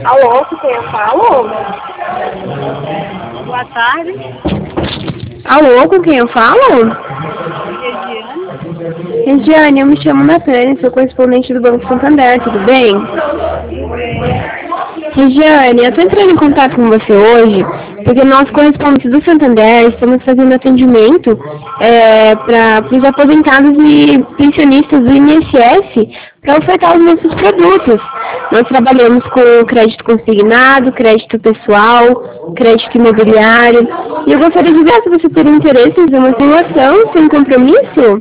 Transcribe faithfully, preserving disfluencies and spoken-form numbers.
Alô, com quem eu falo? Boa tarde, Alô, com quem eu falo? Regiane. Regiane, eu me chamo Natane, sou correspondente do Banco Santander, tudo bem? Tudo bem? Regiane, eu estou entrando em contato com você hoje, porque nós, correspondentes do Santander, estamos fazendo atendimento é, para os aposentados e pensionistas do I N S S para ofertar os nossos produtos. Nós trabalhamos com crédito consignado, crédito pessoal, crédito imobiliário, e eu gostaria de ver se você teria interesse em fazer uma simulação sem compromisso.